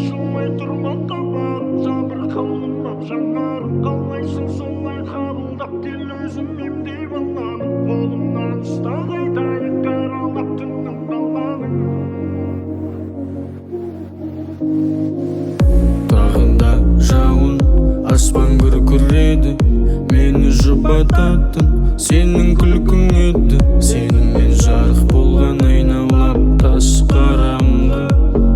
ашылмай тұрма қабағым, жабырқаулыма жанарым, қалайсың солай қабылдап кел өзім емдей баламын. Қолымнан ұста қайтайық қаралап түннің қалғанын. Тағында жауын аспан күркіреді, мені жұбататын сенің күлкің еді. Сенімен жарық болған айналап тас қараңғы.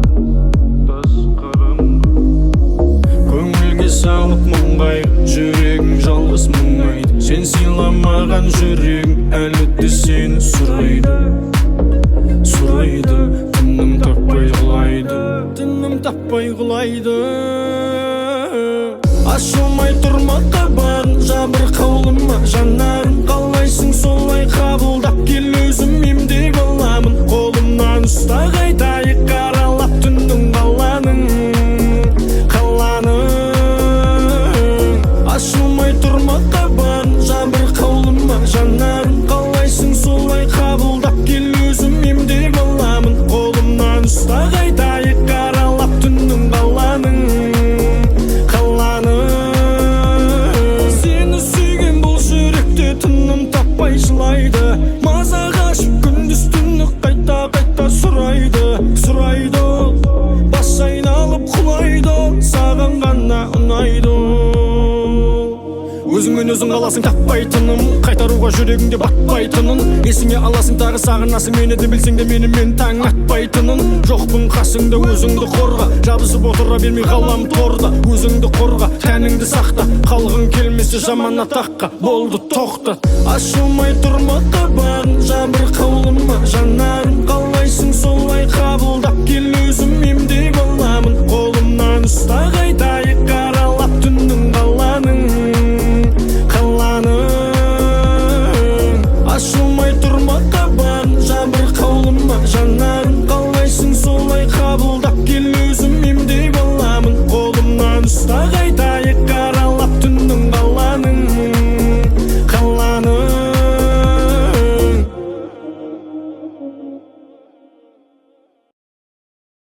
Көңілге салып мұңғайып, жүрегің жалғыз мұңайды. Сен сыйламаған жүрегің әлі де сені сұрайды. Тыным таппай құлайды. Ашылмай тұрма қабағын, жабырқаулыма жанарым, қалайсың солай қабылдап кел өзім емдей баламын. Қолымнан ұста қайтайық қаралап түннің қаланың. Ашылмай тұрма қабағын, жабырқаулыма жанарым, қалайсың солай қабылдап кел өзім емдей баламын. Қолымнан ұста қайтайық қаралап түннің қаланың. Сені сүйген бұл жүректе тыным таппай жылайды. Маза қашып күндіз түні қайта сұрайды. Бас айналып құлайды, саған ғана ұнайды. Өзіңмен өзің қаласың таппайтыным, қайтаруға жүрегіңде батпайтынын. Есіңе аласың тағы сағынасың мені де, білсең де менімен таң атпайтынын. Жоқпын қасыңда, өзіңді қорға, жабысып отыра бермей қалам торда. Өзіңді қорға, тәніңді сақта, қалғың келмесе жаман атаққа. Болды тоқтат. Ашылмай тұрма қабағын, жабырқаулыма